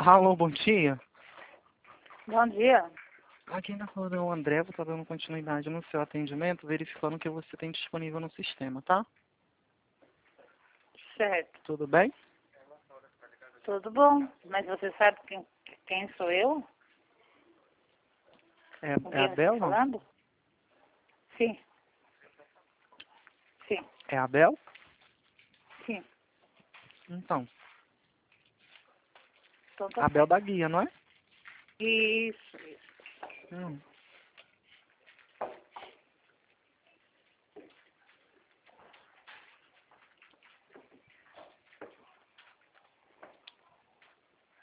Alô, bom dia. Bom dia. Aqui na rua é o André, vou estar dando continuidade no seu atendimento, verificando o que você tem disponível no sistema, tá? Certo. Tudo bem? Tudo bom. Mas você sabe quem sou eu? Com É a quem você está Bel, não? falando? Sim. Sim. É a Bel? Sim. Então, Então tá a Bel certo. da guia, não é? Isso. Hum.